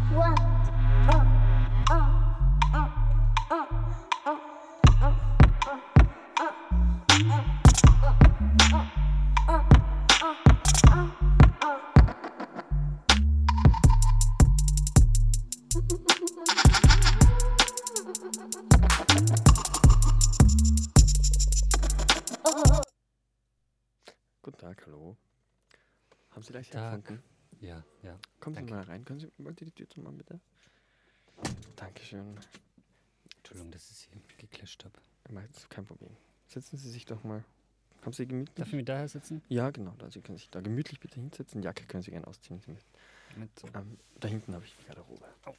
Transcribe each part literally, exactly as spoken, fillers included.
Guten Tag, hallo. Haben Sie gleich Tag. gefunden? Ja, ja. Kommen Sie Danke. mal rein. Können Sie, wollen Sie die Tür zumachen, bitte? Dankeschön. Entschuldigung, dass ich Sie geklatscht habe. Meistens kein Problem. Setzen Sie sich doch mal. Haben Sie gemütlich? Darf ich mich daher sitzen? Ja, genau. Da. Sie können sich da gemütlich bitte hinsetzen. Jacke können Sie gerne ausziehen, wenn Sie möchten. Mit. Ähm, da hinten habe ich die Garderobe. Au.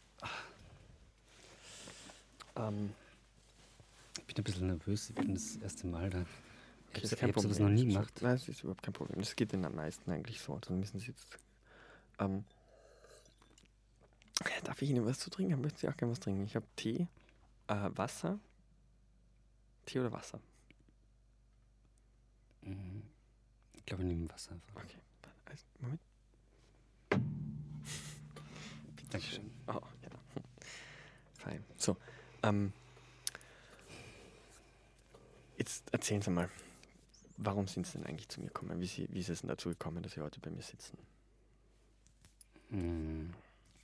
Ähm, Ich bin ein bisschen nervös, ich bin das erste Mal da. Ich okay, habe ist kein sowas Problem. noch nie Das ist- gemacht. Nein, das ist überhaupt kein Problem. Das geht den meisten eigentlich so. Dann müssen Sie jetzt. Ähm, darf ich Ihnen was zu trinken haben? Möchten Sie auch gerne was trinken? Ich habe Tee, äh, Wasser. Tee oder Wasser? Mhm. Ich glaube, ich nehme Wasser einfach. Okay. Also, Moment. Dankeschön. Oh, ja. Fein. So, ähm, jetzt erzählen Sie mal, warum sind Sie denn eigentlich zu mir gekommen? Wie, Sie, wie ist es denn dazu gekommen, dass Sie heute bei mir sitzen? Mhm.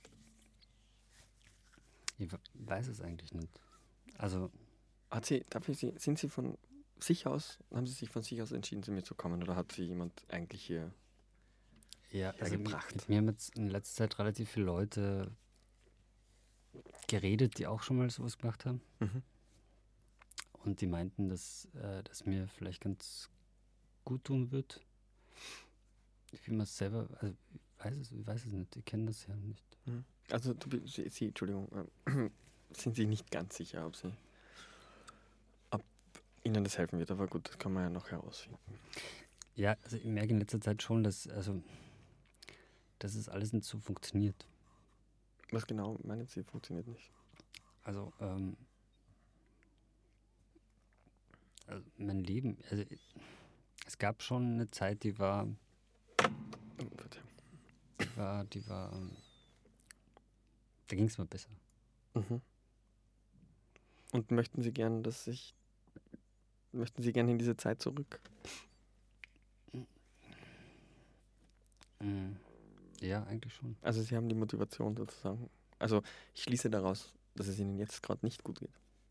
Ich we- weiß es eigentlich nicht. Also, Hat Sie, darf ich Sie, sind Sie von sich aus, haben Sie sich von sich aus entschieden, zu mir zu kommen, oder hat Sie jemand eigentlich hier ja, also mit, hergebracht? mit mir haben jetzt in letzter Zeit relativ viele Leute geredet, die auch schon mal sowas gemacht haben. Mhm. Und die meinten, dass äh, das mir vielleicht ganz gut tun wird. Wie man es selber, also ich weiß es, ich weiß es nicht, ich kenne das ja nicht. Mhm. Also, du, bi- Sie, Sie, Entschuldigung, ähm, sind Sie nicht ganz sicher, ob Sie, ob Ihnen das helfen wird, aber gut, das kann man ja noch herausfinden. Ja, also ich merke in letzter Zeit schon, dass, also, dass es alles nicht so funktioniert. Was genau meinen Sie, funktioniert nicht? Also, ähm, also mein Leben, also es gab schon eine Zeit, die war, Oh, Verzeihung. die war, die war, ähm, da ging es mir besser. Mhm. Und möchten Sie gern, dass ich, möchten Sie gern in diese Zeit zurück? Mhm. Ja, eigentlich schon. Also Sie haben die Motivation sozusagen. Also ich schließe daraus, dass es Ihnen jetzt gerade nicht gut geht.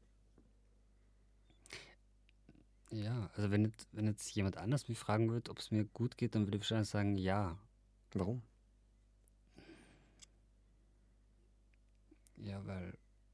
Ja, also wenn jetzt, wenn jetzt jemand anders mich fragen würde, ob es mir gut geht, dann würde ich wahrscheinlich sagen, ja. Warum? Ja, weil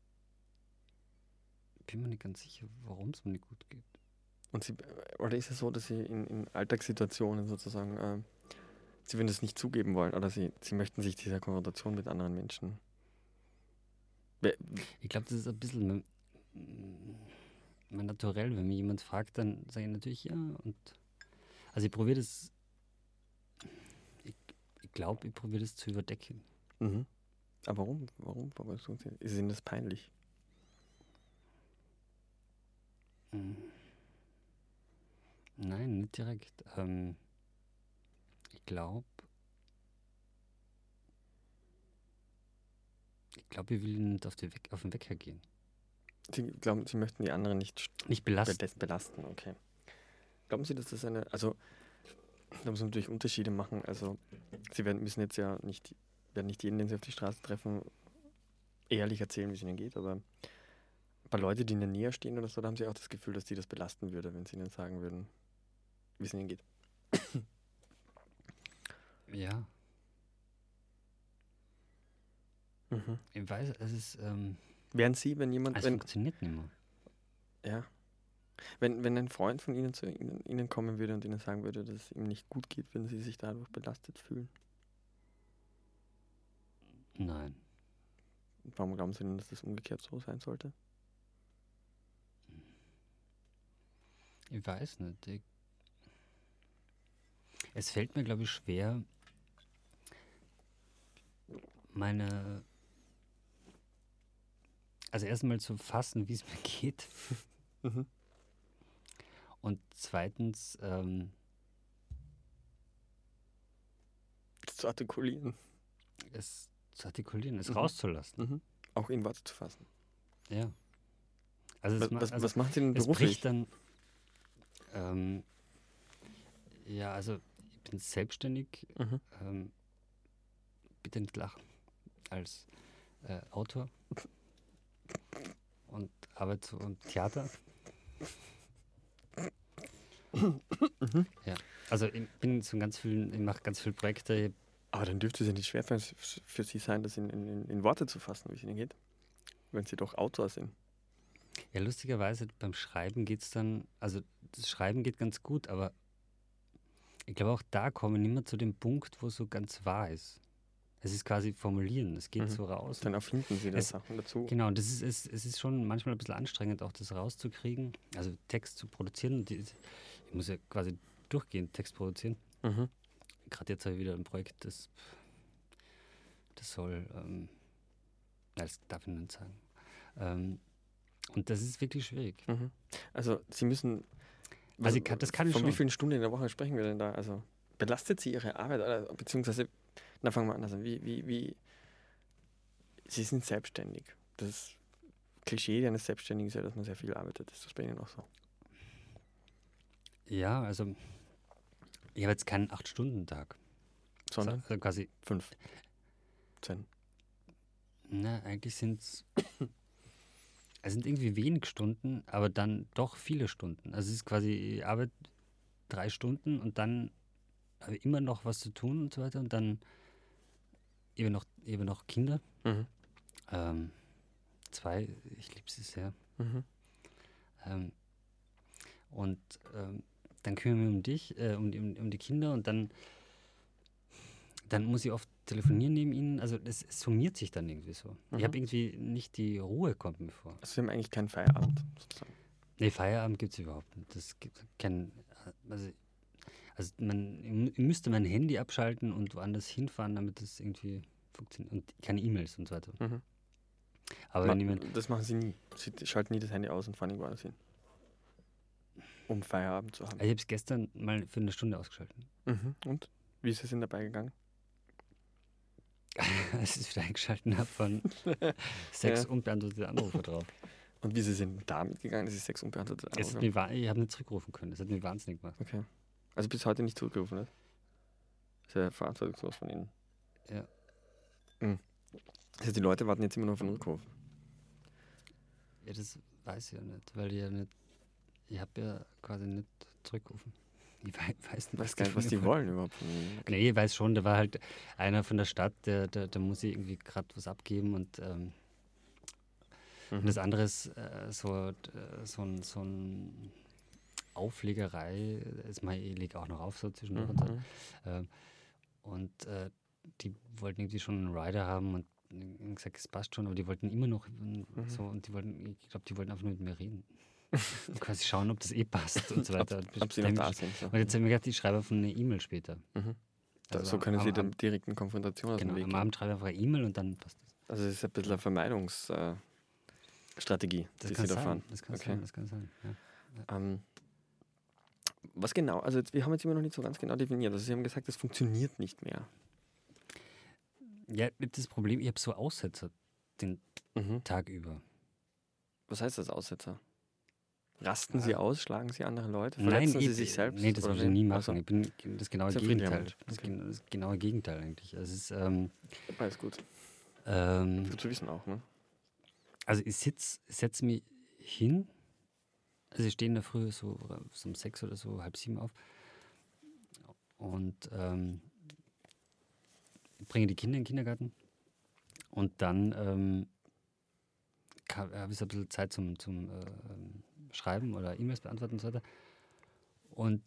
ich bin mir nicht ganz sicher, warum es mir nicht gut geht. Und Sie, oder ist es so, dass Sie in, in Alltagssituationen sozusagen, äh, Sie würden das nicht zugeben wollen, oder Sie, Sie möchten sich dieser Konfrontation mit anderen Menschen. Wer- Ich glaube, das ist ein bisschen mein, mein Naturell. Wenn mich jemand fragt, dann sage ich natürlich ja. Und also ich probiere das, ich, ich glaube, ich probiere das zu überdecken. Mhm. Aber warum? Warum? Warum tun Sie? Ist Ihnen das peinlich? Mm. Nein, nicht direkt. Ähm, ich glaube, ich glaube, ich will nicht auf, die Weg, auf den Wecker gehen. Sie glauben, Sie möchten die anderen nicht st- Nicht belasten. belas- belasten, okay. Glauben Sie, dass das eine, also da muss man natürlich Unterschiede machen. Also Sie werden, müssen jetzt ja nicht, werden nicht jeden, den Sie auf die Straße treffen, ehrlich erzählen, wie es Ihnen geht, aber bei Leuten, die in der Nähe stehen oder so, da haben Sie auch das Gefühl, dass die das belasten würde, wenn Sie ihnen sagen würden, wie es Ihnen geht. Ja, Mhm. ich weiß, es ist, ähm, Wären Sie, wenn jemand, es wenn, funktioniert nicht mehr. ja, wenn, wenn ein Freund von Ihnen zu Ihnen, Ihnen kommen würde und Ihnen sagen würde, dass es ihm nicht gut geht, würden Sie sich dadurch belastet fühlen? Nein. Warum glauben Sie denn, dass das umgekehrt so sein sollte? Ich weiß nicht. Ich, es fällt mir, glaube ich, schwer, meine, also erstmal zu fassen, wie es mir geht. Mhm. Und zweitens, ähm, Das zu artikulieren. es, zu artikulieren, es Mhm. rauszulassen. Mhm. Auch in Worte zu fassen. Ja. Also, Was, es, ma- was, also was machen Sie denn es beruflich? bricht dann. Ähm, ja, also ich bin selbstständig. Mhm. Ähm, bitte nicht lachen. Als äh, Autor und arbeite so im Theater. Ja. Also ich bin so ganz vielen, ich mache ganz viele Projekte. Aber dann dürfte es ja nicht schwer für, für Sie sein, das in, in, in Worte zu fassen, wie es Ihnen geht. Wenn Sie doch Autor sind. Ja, lustigerweise beim Schreiben geht es dann, also das Schreiben geht ganz gut, aber ich glaube auch da kommen wir nicht mehr zu dem Punkt, wo es so ganz wahr ist. Es ist quasi formulieren, es geht Mhm. so raus. Dann erfinden Sie das Es- Sachen dazu. Genau, und das ist, es, es ist schon manchmal ein bisschen anstrengend, auch das rauszukriegen, also Text zu produzieren. Die, ich muss ja quasi durchgehend Text produzieren. Mhm. Gerade jetzt habe ich wieder ein Projekt, das, das soll, ähm, ja, das darf ich nicht sagen. Ähm, und das ist wirklich schwierig. Mhm. Also Sie müssen. Also ich kann- das kann ich Von wie schon. vielen Stunden in der Woche sprechen wir denn da? Also belastet Sie Ihre Arbeit oder beziehungsweise, na fangen wir anders an. Wie, wie, wie, Sie sind selbstständig. Das Klischee eines Selbstständigen ist ja, dass man sehr viel arbeitet. Ist das bei Ihnen auch so? Ja, also ich habe jetzt keinen acht-Stunden-Tag. Sondern Also quasi, fünf, zehn. na, eigentlich sind es, es sind irgendwie wenig Stunden, aber dann doch viele Stunden. Also es ist quasi, ich arbeite drei Stunden und dann habe ich immer noch was zu tun und so weiter und dann eben noch, eben noch Kinder. Mhm. Ähm, zwei, ich liebe sie sehr. Mhm. Ähm, und ähm, dann kümmere ich mich um dich, äh, um, die- um, um die Kinder und dann, dann muss ich oft telefonieren neben ihnen. Also es, es summiert sich dann irgendwie so. Mhm. Ich habe irgendwie nicht die Ruhe, kommt mir vor. Also Sie haben eigentlich keinen Feierabend, sozusagen. Nee, Feierabend gibt es überhaupt nicht. Das gibt kein, also, also man ich müsste mein Handy abschalten und woanders hinfahren, damit das irgendwie funktioniert. Und keine E-Mails und so weiter. Mhm. Aber Ma wenn jemand, das machen Sie nie. Sie schalten nie das Handy aus und fahren irgendwo anders hin. Um Feierabend zu haben. also ich habe es gestern mal für eine Stunde ausgeschaltet. Mhm. Und? Wie ist es Ihnen dabei gegangen? Als ich es wieder eingeschaltet habe, von sechs Ja. unbeantwortete Anrufe drauf. Und wie Sie sind damit gegangen, dass Sie sechs unbeantwortete Es Anrufe hat mich, wa- ich habe nicht zurückrufen können. Es hat mich wahnsinnig gemacht. Okay. Also bis heute nicht zurückgerufen hat? Sehr verantwortungslos von Ihnen. Ja. Mhm. Das heißt, die Leute warten jetzt immer noch auf einen Rückruf. Ja, das weiß ich ja nicht, weil ich ja nicht, ich habe ja quasi nicht zurückgerufen. Ich wei- weiß Ich nicht, weiß gar nicht, was von die mir wollen überhaupt von Ihnen. Okay. Nee, ich weiß schon, da war halt einer von der Stadt, der, der, der muss ich irgendwie gerade was abgeben und, ähm, Mhm. und das andere ist äh, so, äh, so, ein, so ein Auflegerei, ist mal, ich lege auch noch auf so zwischendurch und so. Mhm. Ähm, und äh, die wollten irgendwie schon einen Rider haben und haben gesagt, es passt schon, aber die wollten immer noch Mhm. so und die wollten, ich glaube, die wollten einfach nur mit mir reden. Und quasi schauen, ob das eh passt und so weiter. Und Ob Sie noch da sind. So. Und jetzt habe ich mir gedacht, ich schreibe einfach eine E-Mail später. Mhm. Da, Also so können am- Sie am- der direkten Konfrontation aus Genau, dem Weg am gehen. Abend schreibe ich einfach eine E-Mail und dann passt das. Also es ist ein bisschen eine Vermeidungsstrategie, äh, Strategie, Das die kann Sie da sein, fahren. das kann Okay. sein, das kann sein. Ja. Ähm, was genau? Also jetzt, wir haben jetzt immer noch nicht so ganz genau definiert. Also Sie haben gesagt, es funktioniert nicht mehr. Ja, das Problem, ich habe so Aussetzer den Mhm. Tag über. Was heißt das, Aussetzer? Rasten Sie Ah. aus? Schlagen Sie andere Leute? Nein, Verletzen Sie ich, sich selbst? nee, das oder würde ich wie? nie machen. Also, Ich bin das genaue Sehr friedlicher Gegenteil. Mensch. Das, Okay. gen- das genaue Gegenteil eigentlich. Es ist, ähm, alles gut. ähm, Gut zu wissen auch, ne? also ich sitz, setze mich hin, also ich stehe in der Früh so, so um sechs oder so, halb sieben auf und ähm, bringe die Kinder in den Kindergarten und dann ähm, habe ich so ein bisschen Zeit zum, zum äh, ähm, Schreiben oder E-Mails beantworten und so weiter. Und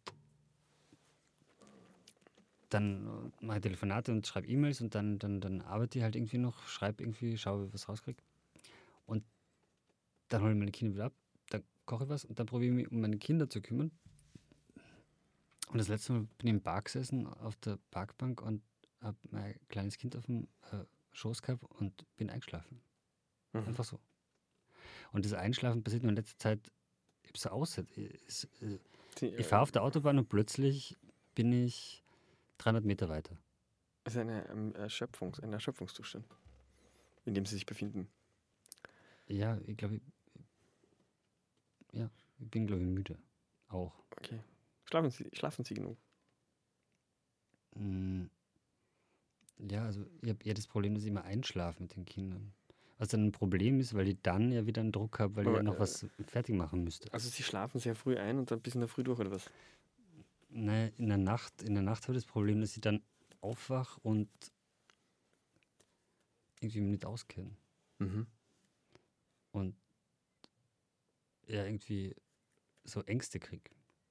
dann äh, mache ich Telefonate und schreibe E-Mails und dann, dann, dann arbeite ich halt irgendwie noch, schreibe irgendwie, schaue, was rauskriege. Und dann hole ich meine Kinder wieder ab, dann koche ich was und dann probiere ich mich um meine Kinder zu kümmern. Und das letzte Mal bin ich im Park gesessen, auf der Parkbank und habe mein kleines Kind auf dem äh, Schoß gehabt und bin eingeschlafen. Mhm. Einfach so. Und das Einschlafen passiert mir in letzter Zeit, ich habe so Ausset. Ich, Sie, ich fahre auf der Autobahn und plötzlich bin ich dreihundert Meter weiter. Es ist eine ähm, Erschöpfungs-, ein Erschöpfungszustand, in dem sie sich befinden. Ja, ich glaube, ich, ja, ich bin, glaube ich, müde. Auch. Okay. Schlafen Sie, schlafen Sie genug? Mm, Ja, also ich habe eher das Problem, dass ich immer einschlafe mit den Kindern. Was dann ein Problem ist, weil ich dann ja wieder einen Druck habe, weil ich Aber, ja noch äh, was fertig machen müsste. Also Sie schlafen sehr früh ein und dann bis in der Früh durch, oder was? Naja, in der Nacht, in der Nacht habe ich das Problem, dass ich dann aufwach und irgendwie mich nicht auskenne. Mhm. Und ja, irgendwie so Ängste kriege.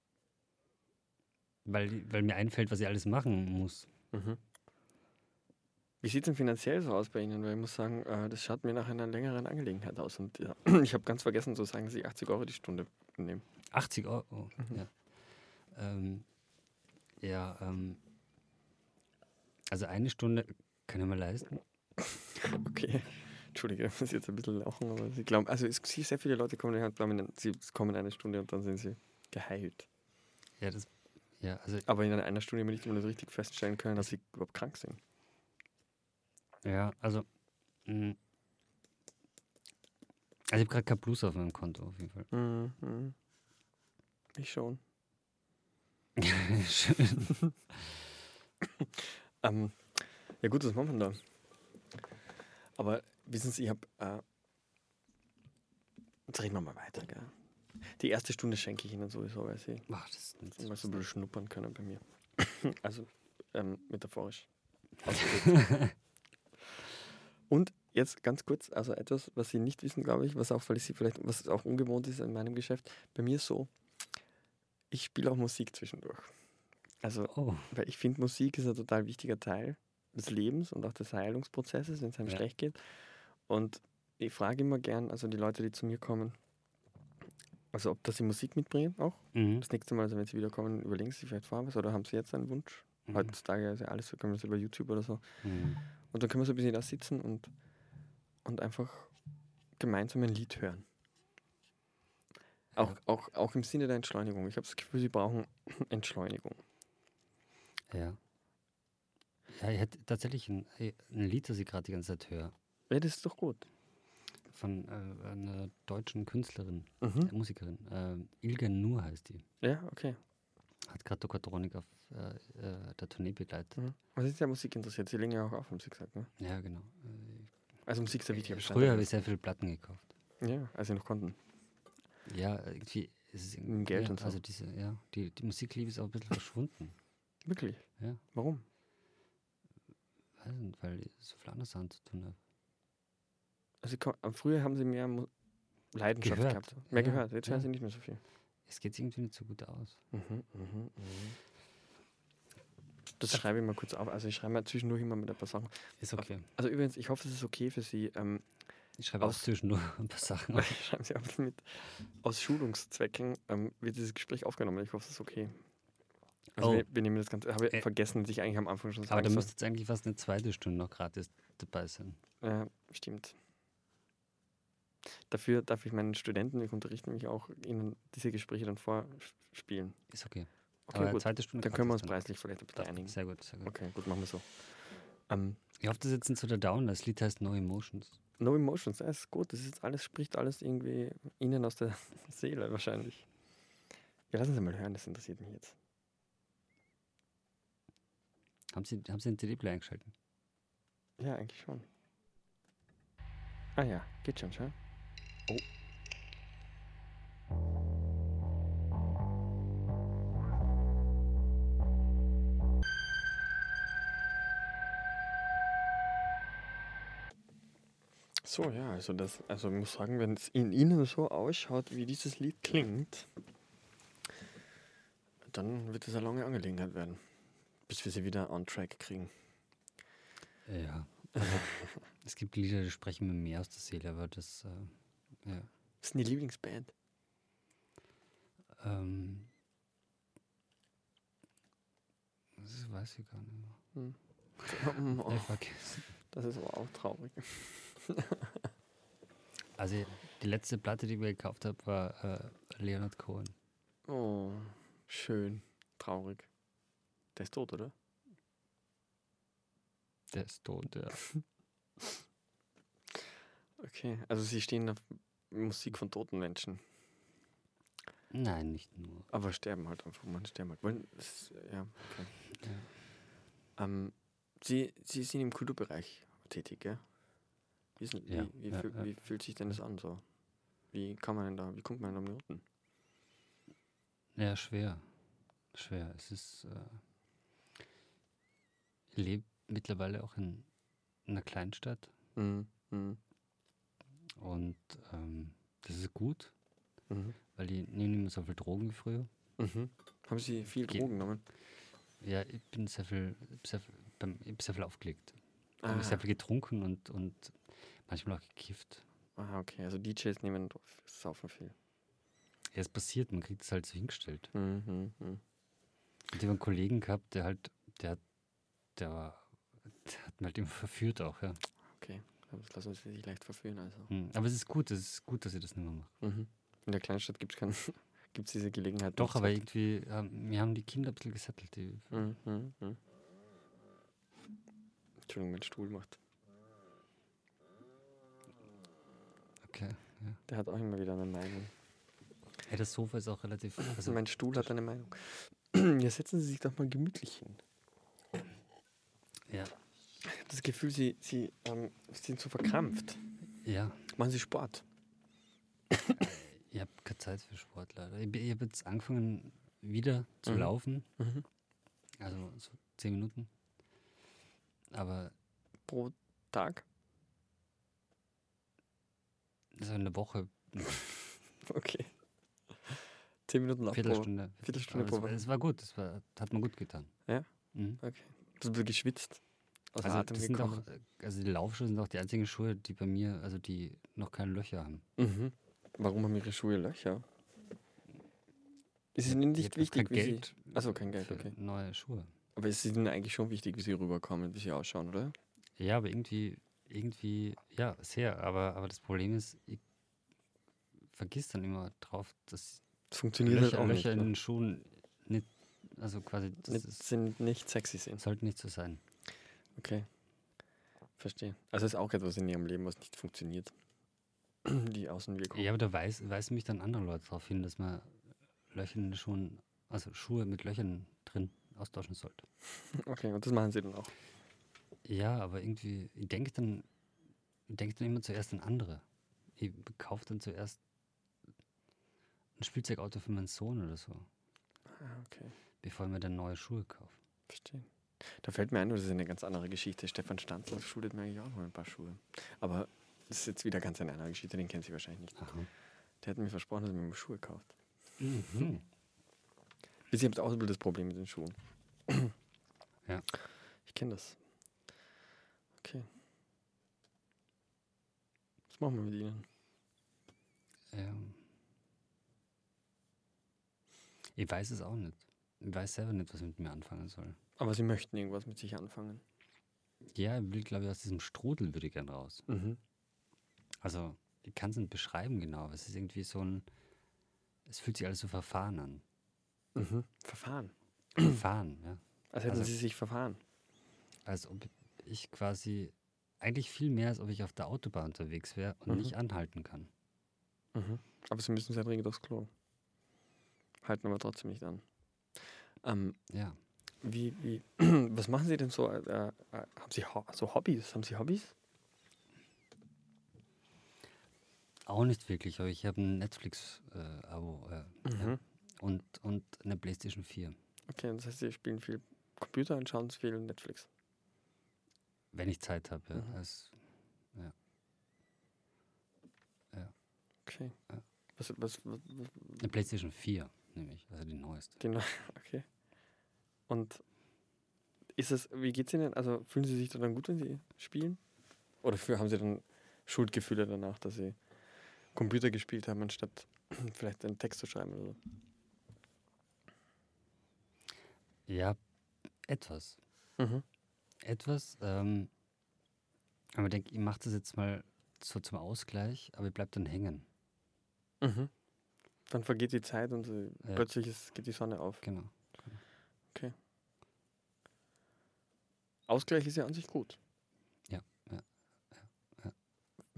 Weil, weil mir einfällt, was ich alles machen muss. Mhm. Wie sieht es denn finanziell so aus bei Ihnen? Weil ich muss sagen, äh, das schaut mir nach einer längeren Angelegenheit aus. Und ja, ich habe ganz vergessen zu sagen, dass Sie achtzig Euro die Stunde nehmen. achtzig Euro, Mhm. ja. Ähm, ja, ähm, also eine Stunde kann ich mir leisten. Okay. Entschuldige, ich muss jetzt ein bisschen lachen, aber Sie glauben, also es, sehr viele Leute kommen und glauben, sie kommen eine Stunde und dann sind sie geheilt. Ja, das, ja, also, Aber in einer Stunde haben wir nicht immer das richtig feststellen können, dass sie überhaupt krank sind. ja, also, mh, also ich habe gerade kein Plus auf meinem Konto, auf jeden Fall. Mhm. Ich schon. Schön. Ähm, ja gut, was machen wir da? Aber wissen Sie, ich habe... Äh, jetzt reden wir mal weiter, gell? Die erste Stunde schenke ich Ihnen sowieso, weil Sie Ach, das ist nicht mal so so ein bisschen schnuppern können bei mir. Also ähm, metaphorisch. Und jetzt ganz kurz, also etwas, was Sie nicht wissen, glaube ich, was auch, weil Sie vielleicht, was auch ungewohnt ist in meinem Geschäft. Bei mir ist so, ich spiele auch Musik zwischendurch. Also, Oh, weil ich finde, Musik ist ein total wichtiger Teil des Lebens und auch des Heilungsprozesses, wenn es einem ja. schlecht geht. Und ich frage immer gern, also die Leute, die zu mir kommen, also ob das sie Musik mitbringen auch. Mhm. Das nächste Mal, also wenn sie wiederkommen, überlegen sie sich vielleicht vorher was oder haben sie jetzt einen Wunsch. Mhm. Heutzutage ist ja alles, so können wir das über YouTube oder so. Mhm. Und dann können wir so ein bisschen da sitzen und, und einfach gemeinsam ein Lied hören. Auch, Ja. auch, auch im Sinne der Entschleunigung. Ich habe das Gefühl, sie brauchen Entschleunigung. Ja. Ja, ich hätte tatsächlich ein, ein Lied, das ich gerade die ganze Zeit höre. Ja, das ist doch gut. Von äh, einer deutschen Künstlerin, Mhm. äh, Musikerin. Äh, Ilga Nur heißt die. Ja, okay. Hat gerade Tokatronik auf äh, äh, der Tournee begleitet. Mhm. Was ist ja Musik interessiert? Sie legen ja auch auf, haben sie gesagt, ne? Ja, genau. Äh, Also Musik ist ein wichtiger Bestandteil. Früher habe ich ihres sehr Lebens. viele Platten gekauft. Ja, als sie noch konnten. Ja, irgendwie ist es Mit irgendwie, Geld ja, und so. also diese, ja, die, die Musikliebe ist auch ein bisschen verschwunden. Wirklich? Ja, Warum? weiß nicht, weil ich so viel anderes Sachen zu tun habe. Also ko- äh, früher haben sie mehr Mu- Leidenschaft Gehört. gehabt. Mehr Ja, gehört. Jetzt ja. hören sie nicht mehr so viel. Es geht irgendwie nicht so gut aus. Mhm, mhm, mhm. Das schreibe ich mal kurz auf. Also ich schreibe mal zwischendurch immer mit ein paar Sachen. Ist okay. Also übrigens, ich hoffe, es ist okay für Sie. Ähm, Ich schreibe auch aus, zwischendurch ein paar Sachen auf. schreiben Sie auch mit. Aus Schulungszwecken ähm, wird dieses Gespräch aufgenommen. Ich hoffe, es ist okay. Also Oh. wir, wir nehmen das Ganze. Habe ich Äh, vergessen, dass ich eigentlich am Anfang schon Aber sagen da soll. müsste jetzt eigentlich fast eine zweite Stunde noch gratis dabei sein. Ja, stimmt. Dafür darf ich meinen Studenten, ich unterrichte mich auch, ihnen diese Gespräche dann vorspielen. Ist okay. Okay, Aber gut. zweite Stunde Dann können wir uns gratis preislich vielleicht ein bisschen dann. einigen. Sehr gut, sehr gut. Okay, gut, machen wir so. Ähm, Ich hoffe, das ist jetzt nicht so der Downer. Das Lied heißt No Emotions. No Emotions, das ist gut. Das ist alles, spricht alles irgendwie Ihnen aus der Seele wahrscheinlich. Ja, lassen Sie mal hören, das interessiert mich jetzt. Haben Sie, haben Sie den C D-Player eingeschaltet? Ja, eigentlich schon. Ah ja, geht schon, schau. Oh. So, ja, also das, also ich muss sagen, wenn es in Ihnen so ausschaut, wie dieses Lied klingt, dann wird es eine lange Angelegenheit werden, bis wir sie wieder on track kriegen. Ja. Also, es gibt Lieder, die sprechen mir mehr aus der Seele, aber das, äh, ja. Was ist denn die Lieblingsband? Ähm, das weiß ich gar nicht mehr. Hm. Oh, vergessen. Das ist aber auch traurig. Also die letzte Platte, die ich mir gekauft habe, war äh, Leonard Cohen. Oh, schön. Traurig. Der ist tot, oder? Der ist tot, ja. Okay, also Sie stehen auf Musik von toten Menschen, Nein, nicht nur. aber sterben halt einfach. Man sterben halt. Wollen, das, ja, okay. Ja. Ähm, Sie, Sie sind im Kulturbereich tätig, gell? Wie, ist, denn- Ja, wie, wie, ja, fühl, ja. wie fühlt sich denn das an so? Wie kann man denn da, wie kommt man denn am Noten? Ja, schwer. Schwer. Es ist. Äh, ich lebe mittlerweile auch in einer Kleinstadt Mhm. Mhm. und ähm, das ist gut, Mhm. weil die nehmen nicht mehr so viel Drogen wie früher. Mhm. Haben Sie viel Ge- Drogen genommen? Ja, ich bin sehr viel, sehr viel, beim, ich hab sehr viel aufgelegt. Habe Ah, sehr viel getrunken und, und manchmal auch gekifft. ah, okay. Also D Js nehmen doch saufen viel. Ja, es passiert, man kriegt es halt so hingestellt. Mhm. Mhm. Und ich habe einen Kollegen gehabt, der halt, der, hat- der, war, der hat mich halt immer verführt auch, ja. Okay, das lassen Sie sich leicht verführen. Also. Hm. Aber es ist gut, es ist gut, dass ich das nicht mehr mache. Mhm. In der Kleinstadt gibt es gibt's diese Gelegenheit Doch, nicht aber so. irgendwie, ähm, wir haben die Kinder ein bisschen gesettelt. Die, Mhm. Mhm. Mhm. Entschuldigung, mein Stuhl macht. okay, ja. Der hat auch immer wieder eine Meinung. Hey, das Sofa ist auch relativ. Also, Mein Stuhl hat eine Meinung. Ja, setzen Sie sich doch mal gemütlich hin. ja, Ich habe das Gefühl, Sie, Sie ähm, sind so verkrampft. ja. Machen Sie Sport. Ich habe keine Zeit für Sport leider. Ich, ich habe jetzt angefangen, wieder zu Mhm. laufen. Mhm. Also so zehn Minuten. Aber Pro Tag? so in der Woche Okay. Zehn Minuten Lauf pro Viertelstunde. Viertelstunde Aber pro es, war- Woche. es war gut, es war, hat mir gut getan. Ja? Mhm. Okay. Du bist geschwitzt. Aus Also, Atem das sind auch, gekommen. äh, also die Laufschuhe sind auch die einzigen Schuhe, die bei mir, also die noch keine Löcher haben. Mhm. Warum haben Ihre Schuhe Löcher? Ist Ich es hab- Ihnen ich nicht hab wichtig, kein wie Sie... Geld Achso, kein Geld, für okay. neue Schuhe. Aber es ist Ihnen eigentlich schon wichtig, wie Sie rüberkommen, wie Sie ausschauen, oder? Ja, aber irgendwie, irgendwie, ja, sehr. Aber, aber das Problem ist, ich vergiss dann immer drauf, dass Das funktioniert halt Löcher, auch Löcher nicht. in Ne? den Schuhen nicht, also quasi, das Nicht, ist, sind nicht sexy sind. sollte nicht so sein. Okay, verstehe. Also ist auch etwas in Ihrem Leben, was nicht funktioniert. Die Außenwirkung. Ja, aber da weis, weisen mich dann andere Leute darauf hin, dass man Löcher in den Schuhen, also Schuhe mit Löchern drin austauschen sollte. Okay, und das machen Sie dann auch. Ja, aber irgendwie, ich denke dann, ich denke dann immer zuerst an andere. Ich kaufe dann zuerst ein Spielzeugauto für meinen Sohn oder so, Ah, okay, bevor ich mir dann neue Schuhe kaufe. verstehe. Da fällt mir ein, das ist eine ganz andere Geschichte. Stefan Stanzl schuldet mir eigentlich auch noch ein paar Schuhe. Aber das ist jetzt wieder ganz eine andere Geschichte, den kennen Sie wahrscheinlich nicht. Aha. Der hat mir versprochen, dass er mir Schuhe kauft. Mhm. Sie haben auch ein bisschen das Problem mit den Schuhen. Ja. Ich kenne das. Okay. Was machen wir mit Ihnen? Ähm. Ich weiß es auch nicht. Ich weiß selber nicht, was ich mit mir anfangen soll. Aber Sie möchten irgendwas mit sich anfangen. Ja, ich will, glaube ich, aus diesem Strudel würde ich gern raus. Mhm. Also, ich kann es nicht beschreiben genau, aber es ist irgendwie so ein, es fühlt sich alles so verfahren an. Mhm. Verfahren. Verfahren, ja. Als hätten Also- Sie sich verfahren. Als ob ich quasi, eigentlich viel mehr, als ob ich auf der Autobahn unterwegs wäre und Mhm. nicht anhalten kann. Mhm. Aber Sie müssen sehr dringend aufs Klo. Halten aber trotzdem nicht an. Ähm, Ja. wie, wie, was machen Sie denn so? Äh, äh, haben Sie Ho so Hobbys? Haben Sie Hobbys? Auch nicht wirklich, aber ich habe ein Netflix-Abo äh, ja. Mhm. und, und eine PlayStation vier. Okay, das heißt, Sie spielen viel Computer und schauen viel Netflix. Wenn ich Zeit habe, ja. Mhm. Als, Okay. Ja. Was, was, was, was, eine PlayStation vier, nämlich, also die neueste. genau, okay. Und ist es, wie geht's Ihnen? Also fühlen Sie sich da dann gut, wenn Sie spielen? Oder für, haben Sie dann Schuldgefühle danach, dass Sie Computer gespielt haben, anstatt vielleicht einen Text zu schreiben oder so? Ja, etwas. Mhm. Etwas, ähm, aber ich denke, ich mache das jetzt mal so zum Ausgleich, aber ich bleibe dann hängen. Mhm. Dann vergeht die Zeit und äh, Ja. plötzlich ist, geht die Sonne auf. Genau. Ausgleich ist ja an sich gut.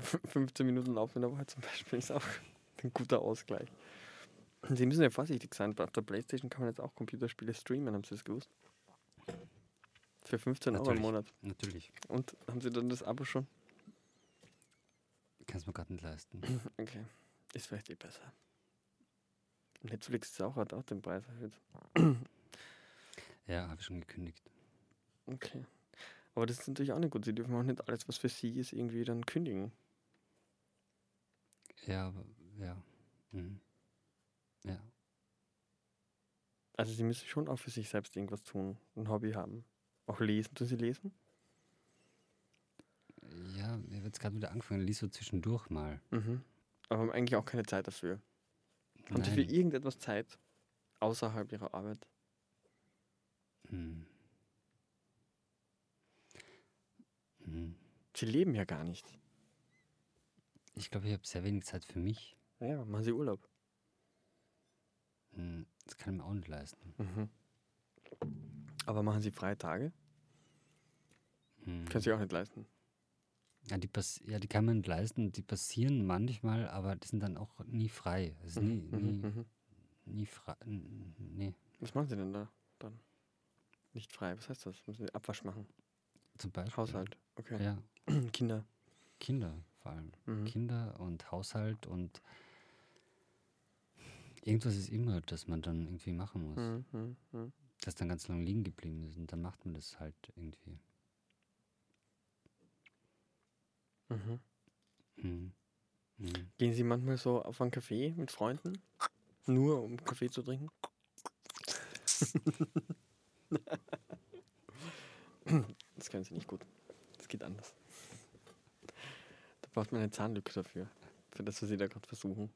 fünfzehn Minuten Laufen in der Woche zum Beispiel ist auch ein guter Ausgleich. Sie müssen ja vorsichtig sein. Auf der PlayStation kann man jetzt auch Computerspiele streamen, haben Sie das gewusst? Für fünfzehn Euro im Natürlich. Monat. Natürlich. Und haben Sie dann das Abo schon? Kannst mir gerade nicht leisten. Okay. Ist vielleicht eh besser. Netflix ist auch, hat auch den Preis erhöht. Ja, habe ich schon gekündigt. Okay. Aber das ist natürlich auch nicht gut. Sie dürfen auch nicht alles, was für Sie ist, irgendwie dann kündigen. Ja, aber, ja. Mhm. Ja. Also Sie müssen schon auch für sich selbst irgendwas tun, ein Hobby haben. Auch lesen. Tun Sie lesen? Ja, mir wird es gerade wieder angefangen. Lies so zwischendurch mal. Mhm. Aber haben eigentlich auch keine Zeit dafür. Haben Sie für Nein. irgendetwas Zeit außerhalb Ihrer Arbeit? Hm. Hm. Sie leben ja gar nicht. Ich glaube, ich habe sehr wenig Zeit für mich. Ja, machen Sie Urlaub. Hm. Das kann ich mir auch nicht leisten. Mhm. Aber machen Sie freie Tage? Hm. Können Sie auch nicht leisten. Ja, die pass ja, die kann man nicht leisten. Die passieren manchmal, aber die sind dann auch nie frei. Es ist nie, Mhm, nie, mhm, mhm. nie frei. n- Nee, Was machen Sie denn da dann? Nicht frei, was heißt das? Müssen Sie Abwasch machen? zum Beispiel. Haushalt, okay. Ja, Kinder. Kinder vor allem. Mhm. Kinder und Haushalt und irgendwas ist immer, das man dann irgendwie machen muss. Mhm, mhm, mhm. Das dann ganz lange liegen geblieben ist und dann macht man das halt irgendwie. Mhm. Mhm. Mhm. Gehen Sie manchmal so auf einen Café mit Freunden? Nur um Kaffee zu trinken? Das können Sie nicht gut. Das geht anders. Da braucht man eine Zahnlücke dafür. Für das, was Sie da gerade versuchen.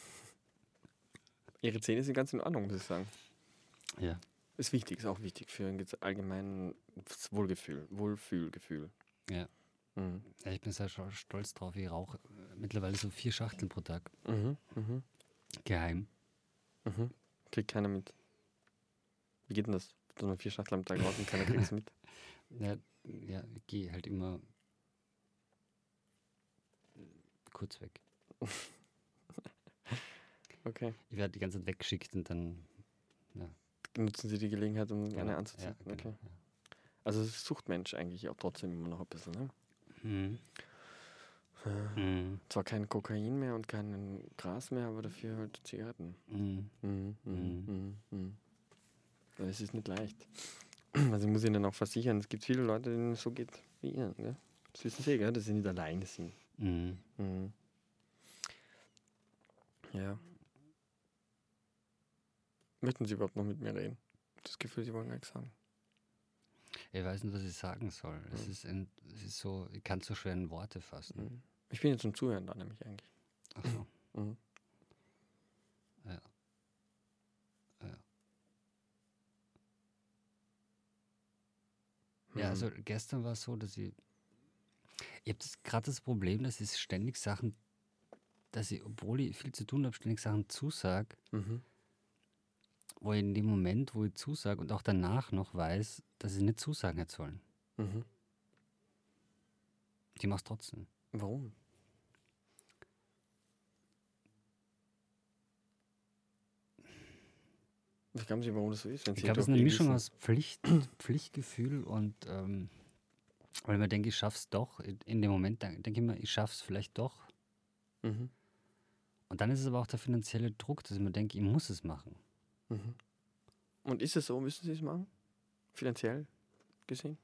Ihre Zähne sind ganz in Ordnung, muss ich sagen. Ja. Ist wichtig, ist auch wichtig für ein gez- allgemeines Wohlgefühl, Wohlfühlgefühl. Ja. Mhm. Ja, ich bin sehr scho- stolz drauf. Ich rauche äh, mittlerweile so vier Schachteln pro Tag. Mhm. Mhm. Geheim. Mhm. Kriegt keiner mit. Wie geht denn das? So eine vier Schachtel am Tag raus und keiner kriegt es mit. Ja, ja, ich gehe halt immer kurz weg. Okay. Ich werde die ganze Zeit weggeschickt und dann. Nutzen Sie die Gelegenheit, um Genau, eine anzuziehen. ja, genau, Okay. ja. Also es ist Suchtmensch eigentlich auch trotzdem immer noch ein bisschen. Ne? Mhm. Äh, Mhm. Zwar kein Kokain mehr und kein Gras mehr, aber dafür halt Zigaretten. Mhm. Mhm. Mhm. Mhm. Mhm. Mhm. Ja, es ist nicht leicht. Also ich muss Ihnen auch versichern, es gibt viele Leute, denen es so geht wie Ihnen. Gell? Das wissen Sie, gell? Dass Sie nicht alleine sind. Mhm. Mhm. Ja. Möchten Sie überhaupt noch mit mir reden? Das Gefühl, Sie wollen gar nichts sagen. Ich weiß nicht, was ich sagen soll. Es Mhm. ist, ein, es ist so, ich kann es so schwer in Worte fassen. Mhm. Ich bin jetzt zum Zuhören da nämlich eigentlich. Ach so. Mhm. Ja. Ja. Ja, also gestern war es so, dass ich. Ich habe das gerade das Problem, dass ich ständig Sachen, dass ich, obwohl ich viel zu tun habe, ständig Sachen zusage, Mhm. wo ich in dem Moment, wo ich zusage und auch danach noch weiß, dass ich nicht zusagen hätte sollen. Mhm. Die mach's trotzdem. Warum? Wie glauben Sie, warum das so ist? Wenn Ich Sie glaube, es doch ist eine eh Mischung wissen- aus Pflicht, Pflichtgefühl und ähm, weil ich mir denke, ich schaff's doch. In in dem Moment denk- denke ich mir, ich schaff's vielleicht doch. Mhm. Und dann ist es aber auch der finanzielle Druck, dass ich mir denke, ich muss es machen. Mhm. Und ist es so, müssen Sie es machen? Finanziell gesehen?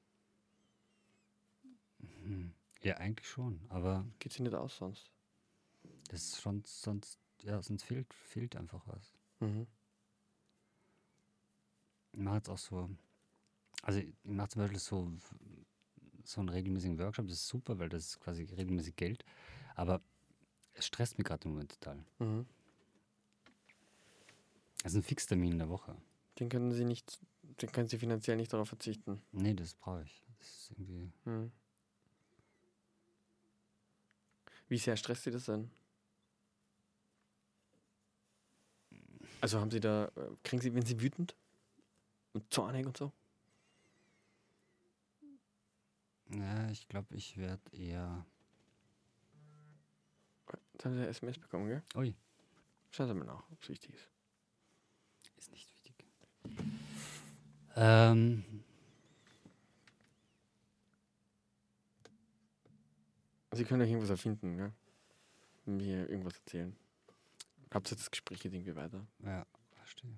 Hm. Ja, eigentlich schon. Aber Geht Sie nicht aus sonst? das ist schon sonst, ja, sonst fehlt, fehlt einfach was. Mhm. Ich mache jetzt auch so, also ich mache zum Beispiel so, so einen regelmäßigen Workshop, das ist super, weil das ist quasi regelmäßig Geld. Aber es stresst mich gerade im Moment total. Mhm. Es ist ein Fixtermin in der Woche. Den können Sie nicht, den können Sie finanziell nicht darauf verzichten. Nee, das brauche ich. Das ist irgendwie. Mhm. Wie sehr stresst Sie das denn? Also haben Sie da, äh, kriegen Sie, wenn Sie wütend und zornig und so? Ja, ich glaube, ich werde eher. Jetzt haben Sie eine S M S bekommen, gell? Ui, Schauen Sie mal nach, ob es wichtig ist. ist nicht wichtig. Ähm, Sie können euch irgendwas erfinden, gell? Mir irgendwas erzählen. Hauptsache das Gespräch geht irgendwie weiter. ja, verstehe.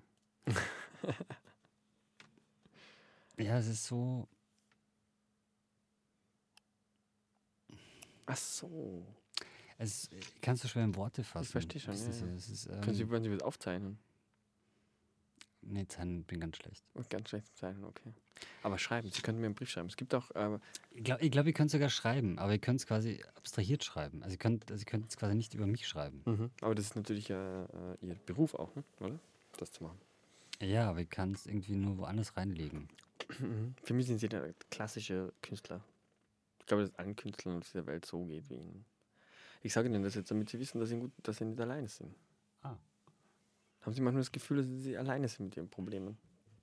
Ja, es ist so. Ach so. Es kannst du schwer in Worte fassen. Ich verstehe schon, Das ja, ist, ja. es ist, Können Sie, ähm, wollen Sie was aufzeichnen? nee, Zahlen bin ganz schlecht. Oh, ganz schlecht zeichnen, okay. Aber schreiben, Sie können mir einen Brief schreiben. Es gibt auch, äh, Ich glaube, ich glaub, ihr könnt sogar schreiben, aber ihr könnt es quasi abstrahiert schreiben. Also ihr könnt also ihr könnt es quasi nicht über mich schreiben. mhm. aber das ist natürlich äh, äh, Ihr Beruf auch, ne? Oder? Das zu machen. Ja, aber ich kann es irgendwie nur woanders reinlegen. Mhm. Für mich sind Sie der klassische Künstler. Ich glaube, dass es allen Künstlern auf dieser Welt so geht wie Ihnen. Ich sage Ihnen das jetzt, damit Sie wissen, dass Sie, gut, dass Sie nicht alleine sind. Ah. Haben Sie manchmal das Gefühl, dass Sie alleine sind mit Ihren Problemen?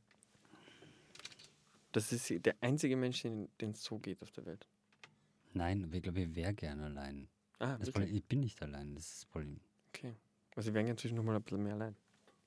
Das ist der einzige Mensch, den den es so geht auf der Welt. Nein, aber ich glaube, ich wäre gerne allein. Ah, Das wirklich? Problem, ich bin nicht allein, das ist das Problem. Okay. Also Sie wären ja inzwischen noch mal ein bisschen mehr allein.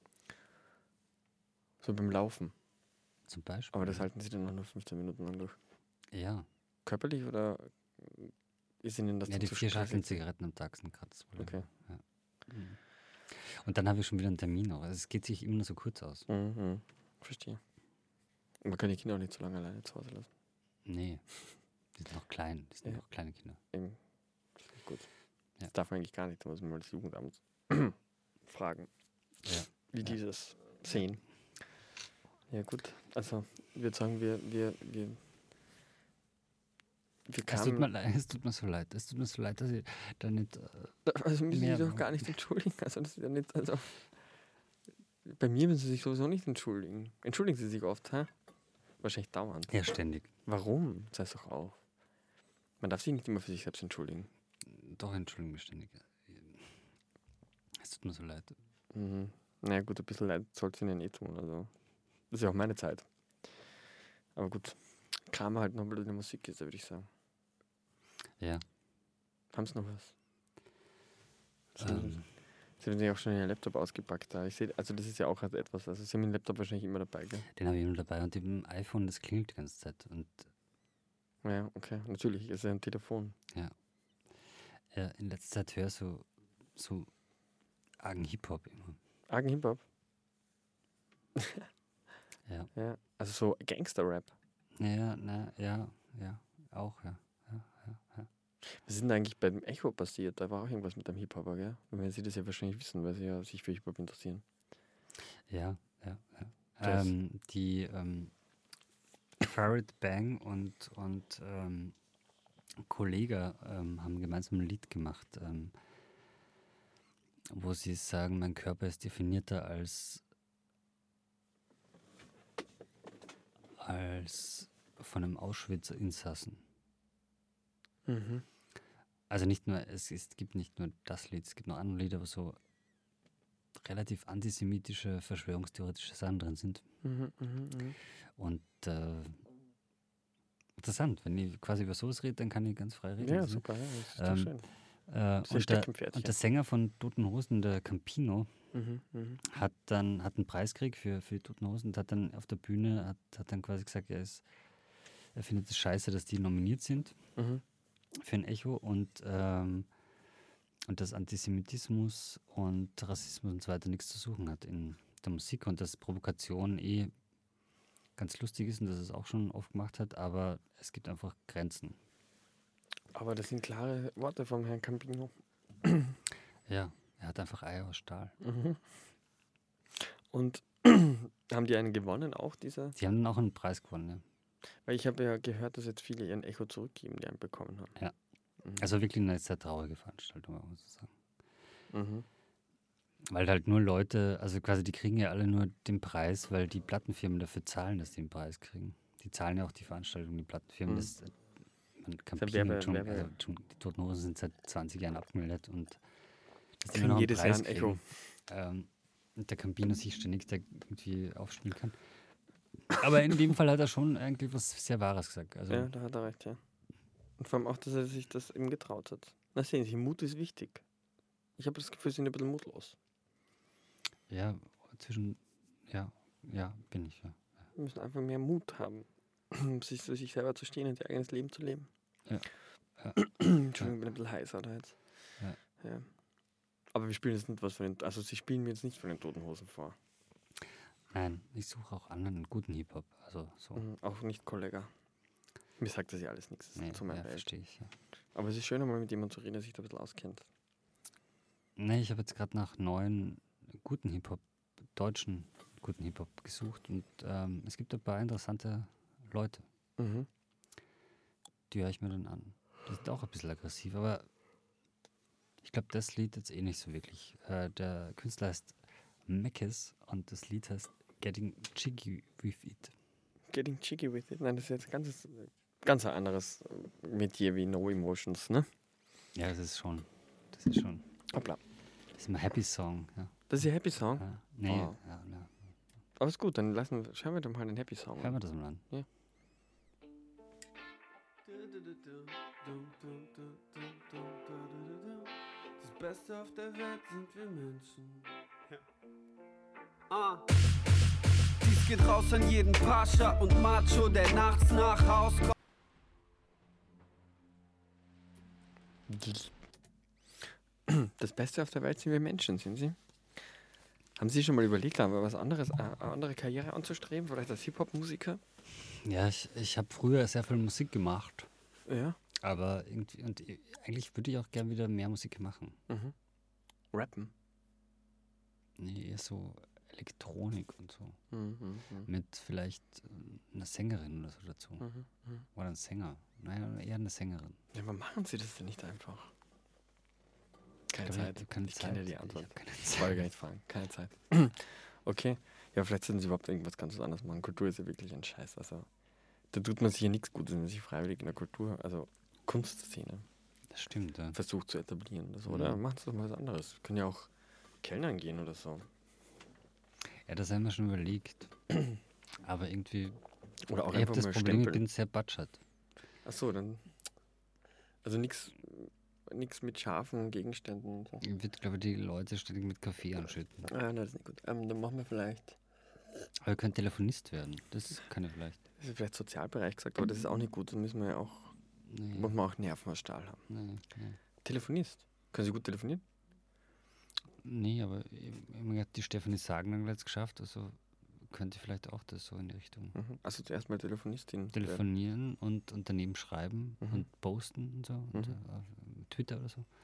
So beim Laufen. Zum Beispiel. Aber das halten Sie dann noch nur fünfzehn Minuten lang durch. Ja, Körperlich oder ist Ihnen das ja dann die zu vier Schachteln stressig? Zigaretten am Tag sind gerade das Problem. Okay. Ja. Mhm. Und dann habe ich schon wieder einen Termin noch. Also es geht sich immer nur so kurz aus. Mhm. Verstehe. Und man kann die Kinder auch nicht so lange alleine zu Hause lassen. Nee, die sind noch klein. Die sind Ja. noch kleine Kinder. Eben. Das ist nicht gut. Ja. Das darf man eigentlich gar nicht. Da muss man mal das Jugendamt fragen, Ja. wie Ja. die das sehen. Ja gut. Also ich würde sagen, wir, wir, wir, wir Es tut, mir, kamen... leid- es tut mir so leid. Es tut mir so leid, dass ich da nicht. Äh, Also müssen Sie mehr sich doch machen. gar nicht entschuldigen. Also das ist ja nicht... Also, bei mir müssen Sie sich sowieso nicht entschuldigen. Entschuldigen Sie sich oft, hä? Wahrscheinlich dauernd. ja, ständig. Warum? Sei es doch auf. Man darf sich nicht immer für sich selbst entschuldigen. Doch, entschuldigen mich ständig. Es tut mir so leid. Mhm. Naja gut, ein bisschen Leid sollte es Ihnen eh tun. Also. Das ist ja auch meine Zeit. Aber gut. Kramer halt noch ein bisschen in der Musik ist, würde ich sagen. Ja. Haben Sie noch was? Sie, Ähm, Sie haben sich auch schon Ihren Laptop ausgepackt da. Ich sehe, also das ist ja auch halt etwas. Also Sie haben den Laptop wahrscheinlich immer dabei, gell? den habe ich immer dabei und im iPhone, das klingelt die ganze Zeit. Und Ja, okay. Natürlich, ist ja ein Telefon. äh, in letzter Zeit höre ich so, so argen Hip-Hop immer. Argen Hip-Hop. Ja. Ja. Also so Gangster-Rap. Ja, na, ja, ja, auch, ja. ja, ja, ja. Was ist denn eigentlich beim Echo passiert? Da war auch irgendwas mit einem Hip-Hopper, gell? Und wenn Sie das ja wahrscheinlich wissen, weil Sie ja sich für Hip-Hop interessieren. Ja, ja, ja. Das- Ähm, die ähm, Farid Bang und, und ähm, Kollega ähm, haben gemeinsam ein Lied gemacht, ähm, wo sie sagen, mein Körper ist definierter als, als von einem Auschwitz-Insassen. Mhm. Also nicht nur, es, es gibt nicht nur das Lied, es gibt noch andere Lieder, wo so relativ antisemitische, verschwörungstheoretische Sachen drin sind. Mhm, mhm, mhm. Und äh, interessant, wenn ich quasi über sowas rede, dann kann ich ganz frei reden. Ja, Das ist- super, ja, das ist doch Ähm, schön. Äh, Das ist Ihr und, der, Steckenpferdchen. und der Sänger von Toten Hosen, der Campino, Mhm, mhm. hat dann hat einen Preis gekriegt für, für die Toten Hosen und hat dann auf der Bühne hat, hat dann quasi gesagt, er, ist, er findet es scheiße, dass die nominiert sind Mhm. für ein Echo und, ähm, und dass Antisemitismus und Rassismus und so weiter nichts zu suchen hat in der Musik und dass Provokation eh ganz lustig ist und dass es auch schon oft gemacht hat, aber es gibt einfach Grenzen. Aber das sind klare Worte vom Herrn Campino. Ja, er hat einfach Eier aus Stahl. Mhm. Und haben die einen gewonnen auch, dieser? Sie haben dann auch einen Preis gewonnen, ja. Weil ich habe ja gehört, dass jetzt viele ihren Echo zurückgeben, die einen bekommen haben. Ja. Mhm. Also wirklich eine sehr traurige Veranstaltung, muss ich sagen. Mhm. Weil halt nur Leute, also quasi die kriegen ja alle nur den Preis, weil die Plattenfirmen dafür zahlen, dass die den Preis kriegen. Die zahlen ja auch die Veranstaltung, die Plattenfirmen. Mhm. Das, äh, man Werbe- Campino, schon, Werbe- also, schon, die Toten Hosen sind seit zwanzig Jahren abgemeldet und dass die Kriegen nur noch einen jedes Jahr Preis ein Echo. kriegen. Ähm, und der Campino sich ständig da irgendwie aufspielen kann. Aber in dem Fall hat er schon eigentlich was sehr Wahres gesagt. Also, Ja, da hat er recht, ja. Und vor allem auch, dass er sich das eben getraut hat. Na sehen Sie, Mut ist wichtig. Ich habe das Gefühl, sie sind ein bisschen mutlos. Ja, zwischen, ja, ja, bin ich, ja. Wir müssen einfach mehr Mut haben, um sich zu sich selber zu stehen und ihr eigenes Leben zu leben. Ja. Ja. Entschuldigung, ich bin ein bisschen heißer da jetzt. Ja. Ja. Aber wir spielen jetzt nicht was von den, also sie spielen mir jetzt nicht von den Toten Hosen vor. Nein, ich suche auch anderen guten Hip-Hop, also so. Mhm, auch nicht Kollega. Mir sagt das ja alles nichts. Das ist Nee, zu meiner ja, Welt. verstehe ich, ja. Aber es ist schön, mal mit jemandem zu reden, der sich da ein bisschen auskennt. Nee, ich habe jetzt gerade nach neuen guten Hip-Hop, deutschen guten Hip-Hop gesucht und ähm, es gibt ein paar interessante Leute, Mhm. die höre ich mir dann an. Die sind auch ein bisschen aggressiv, aber ich glaube, das Lied jetzt eh nicht so wirklich. Äh, der Künstler heißt Meckes und das Lied heißt Getting Jiggy With It. Getting Cheeky with it. Nein, das ist jetzt ein ganz, ganz ein anderes Metier wie No Emotions, ne? Ja, das ist schon, das ist schon, Hoppla. das ist ein Happy Song. Ja. Das ist ihr Happy Song. Ja. Nee, Oh. ja, ja. Aber ist gut, dann lassen, schauen wir doch mal den Happy Song Hören an. wir das mal an. Das Beste auf der Welt sind wir Menschen. Ah. Dies geht raus an jeden Pascha und Macho, der nachts nach Haus kommt. Das Beste auf der Welt sind wir Menschen, sind sie? Haben Sie schon mal überlegt, aber was anderes, äh, eine andere Karriere anzustreben? Vielleicht als Hip-Hop-Musiker? Ja, ich, ich habe früher sehr viel Musik gemacht, Ja. aber irgendwie, und i- eigentlich würde ich auch gern wieder mehr Musik machen. Mhm. Rappen. Nee, eher so Elektronik und so. Mhm. Mhm. Mit vielleicht äh, einer Sängerin oder so dazu. Mhm. Mhm. Oder ein Sänger. Naja, eher eine Sängerin. Ja, aber machen Sie das denn nicht einfach? Keine Ich glaub, Zeit. Ich, hab keine Ich Zeit. kenne die Ich Antwort. hab keine Ich wollte gar Zeit. nicht fragen. Keine Zeit. Okay. Ja, vielleicht sollten Sie überhaupt irgendwas ganz anderes machen. Kultur ist ja wirklich ein Scheiß. Also, da tut man sich ja nichts Gutes, wenn man sich freiwillig in der Kultur, also Kunstszene, Das stimmt, ja. versucht zu etablieren oder so. Mhm. Oder macht es doch mal was anderes. Können ja auch Kellnern gehen oder so. Ja, das haben wir schon überlegt. Aber irgendwie, Oder auch ich habe einfach das mal Problem, ich stempeln. bin sehr budget. Achso, dann. Also nichts nichts mit scharfen Gegenständen und so. Ich würde, glaube ich, die Leute ständig mit Kaffee anschütten. Ah, nein, das ist nicht gut. Ähm, dann machen wir vielleicht. Aber ihr könnt Telefonist werden. Das kann ich vielleicht. Das ist vielleicht Sozialbereich gesagt, aber das ist auch nicht gut. Dann müssen wir ja auch. Nee, Muss man auch Nerven aus Stahl haben. nee, nee. Telefonist. Können Sie gut telefonieren? Nee, aber ich, ich mein, Gott, die Stefanie Sagen hat es geschafft, also könnte vielleicht auch das so in die Richtung. Mhm. Also zuerst mal Telefonistin. werden. Telefonieren und, und daneben schreiben Mhm. und posten und so. Und, Mhm. äh, auf Twitter oder so.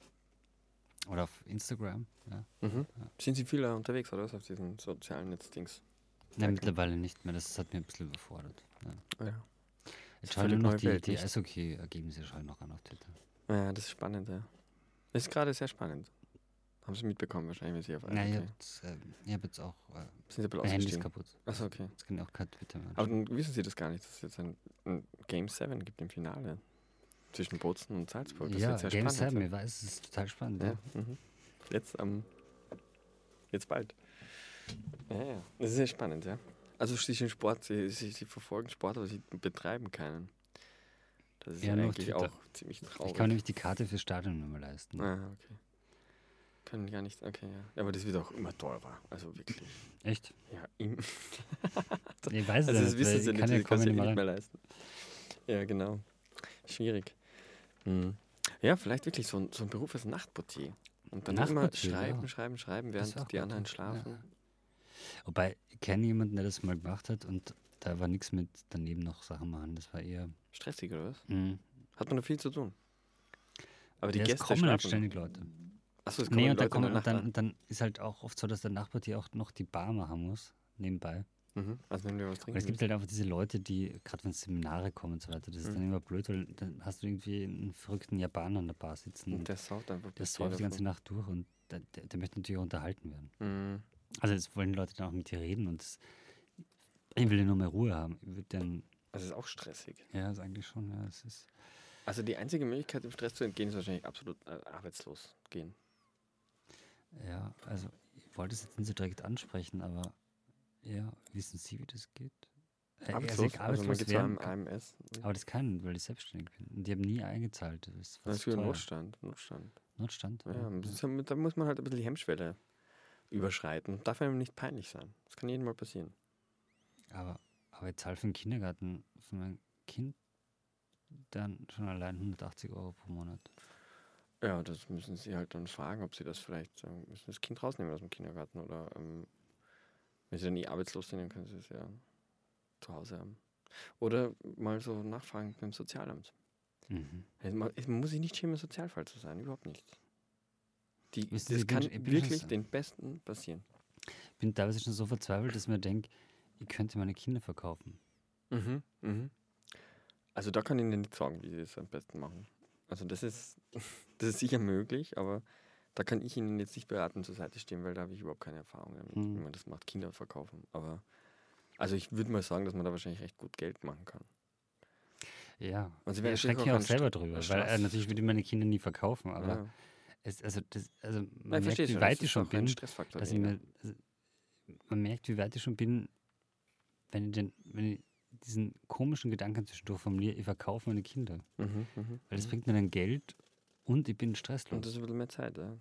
Oder auf Instagram. Ja. Mhm. Ja. Sind Sie viel äh, unterwegs, oder was, auf diesen sozialen Netzdings? Ja, Okay. mittlerweile nicht mehr. Das hat mir ein bisschen überfordert. Ja. Ja. Jetzt Ist schaue ich völlig nur noch neue die, Welt, die nicht? Eishockey-Ergebnisse schaue ich noch an auf Twitter. Ja, das ist spannend, ja. Das ist gerade sehr spannend. Haben Sie mitbekommen, wahrscheinlich, wenn Sie auf Nein, ich okay. habe jetzt, äh, ich hab jetzt auch. Äh, Sind Sie ein bisschen mein Handy ist ausgestiegen? kaputt. Achso, okay. Jetzt kann ich auch kein Twitter mehr Aber anschauen. dann wissen Sie das gar nicht, dass es jetzt ein, ein Game sieben gibt im Finale. Zwischen Bozen und Salzburg. Das Ja, wird sehr Game spannend. sieben, ich weiß, es ist total spannend. Ja. Ja. Ja, mhm. Jetzt am. Jetzt bald. Ja, ja. Das ist sehr spannend, ja. Also Sie sind Sport, Sie, Sie, Sie verfolgen Sport, aber Sie betreiben keinen. Das ist Ja, ja, nur auf eigentlich Twitter. auch ziemlich traurig. Ich kann nämlich die Karte fürs Stadion nicht mehr leisten. Ah, okay. Können gar nicht, okay, ja. Aber das wird auch immer teurer. Also wirklich. Echt? Ja, im, Ich weiß es also ja das nicht, weil wissen ich Sie nicht, kann ja Sie kaum können sich nicht nicht mehr mehr rein. leisten. Ja, genau. Schwierig. Hm. Ja, vielleicht wirklich so ein, so ein Beruf als Nachtportier. Und dann immer Nachtportier, schreiben, ja. schreiben, schreiben, Das wär auch während die gut, anderen ja. schlafen. Ja. Wobei, ich kenne jemanden, der das mal gemacht hat und da war nichts mit daneben noch Sachen machen. Das war eher. Stressig, oder was? Mh. Hat man da viel zu tun. Aber die Ja, es Gäste kommen halt schlafen. ständig Leute. Achso, es kommen Nee, und, da Leute in der kommen, und, Nacht dann, an. und dann ist halt auch oft so, dass der Nachbartier auch noch die Bar machen muss, nebenbei. Mhm. Also wenn wir was Und trinken. es gibt halt einfach diese Leute, die, gerade wenn Seminare kommen und so weiter, das ist Mhm. dann immer blöd, weil dann hast du irgendwie einen verrückten Japaner an der Bar sitzen und und der saut einfach der bis säuft die ganze davon. Nacht durch und der, der, der möchte natürlich auch unterhalten werden. Mhm. Also jetzt wollen die Leute dann auch mit dir reden und das, ich will ja nur mehr Ruhe haben. Ich würde dann, Das ist auch stressig. ja, ist eigentlich schon, ja, es ist, Also die einzige Möglichkeit, dem Stress zu entgehen, ist wahrscheinlich absolut äh, arbeitslos gehen. ja, also ich wollte es jetzt nicht so direkt ansprechen, aber ja, wissen Sie, wie das geht? Äh, Arbeitslos? Also, ich Also man arbeitslos geht zu einem werden, A M S. aber das kann, weil ich selbstständig bin. Und die haben nie eingezahlt. Das ist Das was ist für teuer. Notstand. Notstand. Notstand. Ja, Ja, das ist ja- da muss man halt ein bisschen die Hemmschwelle überschreiten. Darf einem nicht peinlich sein. Das kann jedem mal passieren. Aber, aber ich zahle für den Kindergarten für mein Kind dann schon allein hundertachtzig Euro pro Monat. Ja, das müssen Sie halt dann fragen, ob Sie das vielleicht sagen, müssen das Kind rausnehmen aus dem Kindergarten oder ähm, wenn Sie dann nie arbeitslos sind, dann können Sie es ja zu Hause haben. Oder mal so nachfragen beim Sozialamt. Mhm. Also man, es muss sich nicht schämen, ein Sozialfall zu sein, überhaupt nicht. Die, Wissen Sie, das ich bin kann schon- ich bin wirklich schon so- den Besten passieren. Ich bin teilweise schon so verzweifelt, dass ich mir denke, ich könnte meine Kinder verkaufen. Mhm, mhm. Also da kann ich Ihnen nicht sagen, wie Sie es am besten machen. Also das ist, das ist sicher möglich, aber da kann ich Ihnen jetzt nicht beratend zur Seite stehen, weil da habe ich überhaupt keine Erfahrung damit, Mhm. wie man das macht, Kinder verkaufen. Aber also ich würde mal sagen, dass man da wahrscheinlich recht gut Geld machen kann. Ja, Und Sie ich werden erschrecke sicher mich auch auch an selber Stra- drüber, an weil äh, Straß- natürlich würde ich meine Kinder nie verkaufen, aber Ja. es, also, das, also Nein, man ich merkt, verstehe wie schon, weit das ich ist schon auch ein bin, Stressfaktor dass ich weniger. mir, also, man merkt, wie weit ich schon bin, wenn ich, den, wenn ich diesen komischen Gedanken zwischendurch formuliere, ich verkaufe meine Kinder. Mhm, mhm, Weil das mhm. bringt mir dann Geld und ich bin stresslos. Und das ist ein bisschen mehr Zeit, ja.